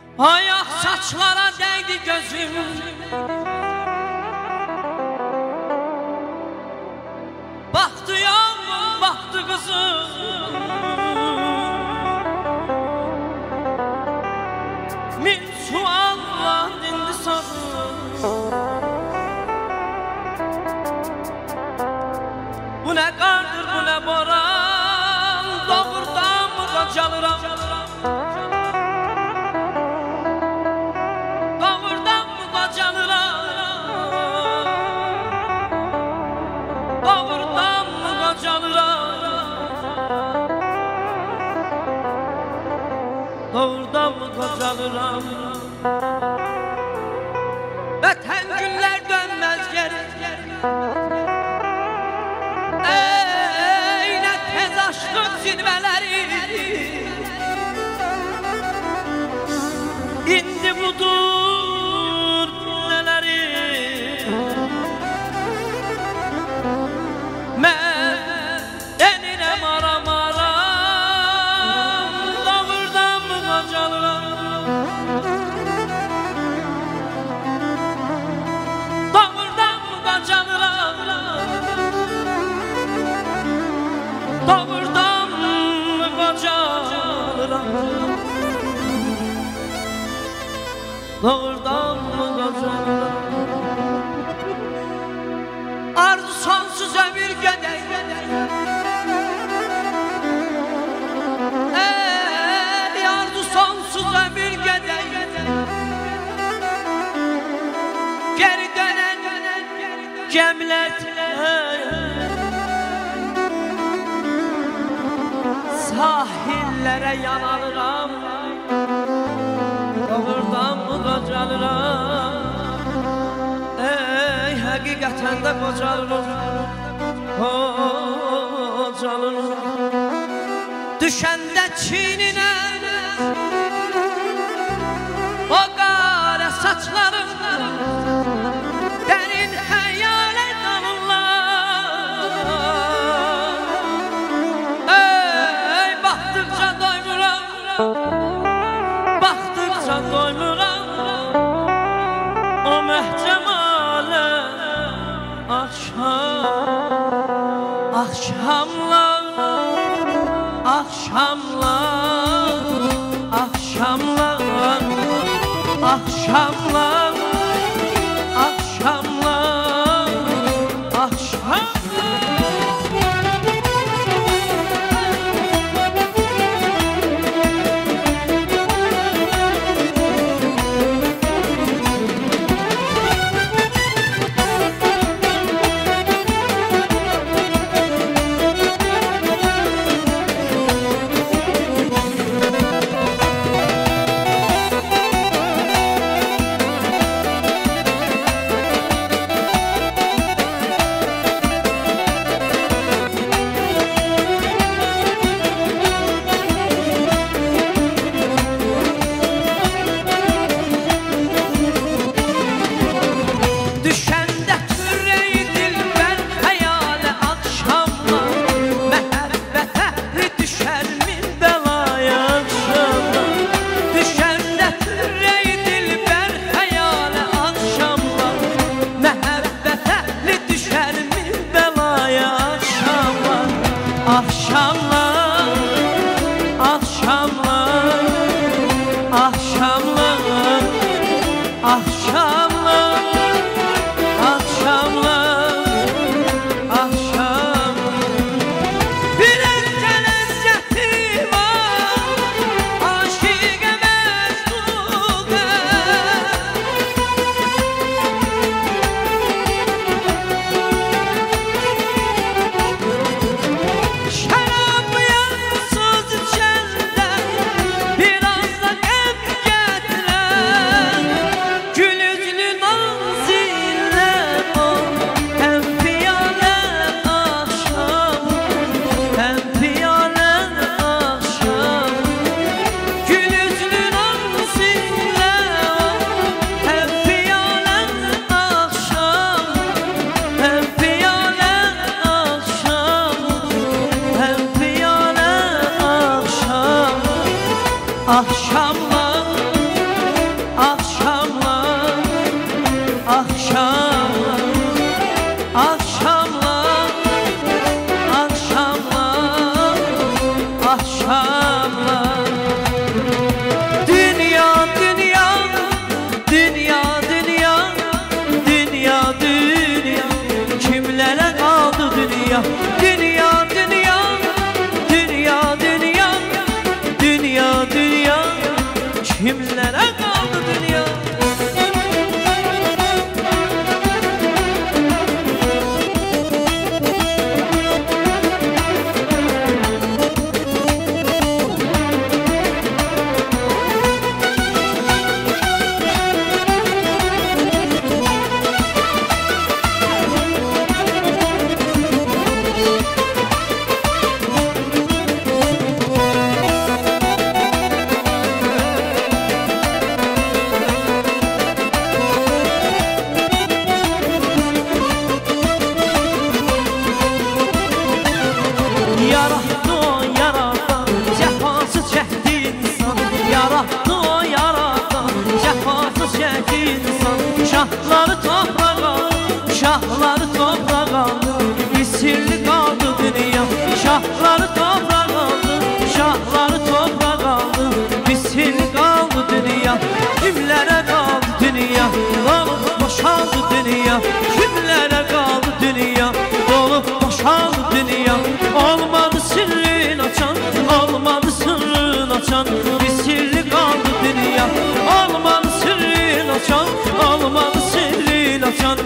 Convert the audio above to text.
Ayak saçlara değdi gözüm, baktı yavrum baktı kızım. Min sualla dindi sabır, bu ne kardır bu ne boran, doğurdan mı kocalıram? Doğurdan mı kocalıram? Doğurdan mı kocalıram? Doğurdan mı kocalıram? Öten günler dönmez geri. Ey ne tez aşkın zirveleri, indi budur neleri. Ben enine maram aram, doğurdan mı kocalıram? Doğurdan mı kocalıram? Doğurdan mı kocalıram? Doğurdan mı kocalıram? Arzu sonsuz ömür göder. Ey arzu sonsuz ömür göder. Geri dönen cemletler, sahillere yanalırım. Doğurdan mı kocalıram? Ey hakikaten de kocalırım, kocalırım. Düşende çiğnine o kara saçlarım, derin hayalet dalınlar. Ey baktıkça doymuram, baktıkça doymuram o mehcemale. Akşamlar, akşamlar, akşamlar, akşamlar, akşamlar, akşamlar. Akşamlar, akşamlar, akşamlar, akşamlar, akşamlar, akşam. Bir ece lezzeti var, aşık-ı mezduga. Biraz da gem getiren, gül yüzlü kimlere kaldı dünya? Yarattı o yaratan, cefasız çekti insan. Yarattı o yaratan, cefasız çekti insan. Şahları toprağa aldı, şahları toprağa aldı. Misirli kaldı dünya. Şahları toprağa aldı, şahları toprağa aldı. Misirli kaldı dünya. Kimlere kaldı dünya? Dolup boşaldı dünya. Kimlere kaldı dünya? Dolup boşaldı dünya. Olmadı sırrın açan, olmadı sırrın açan. Bir sirli kaldı dünya. Olmadı sırrın açan, olmadı sırrın açan.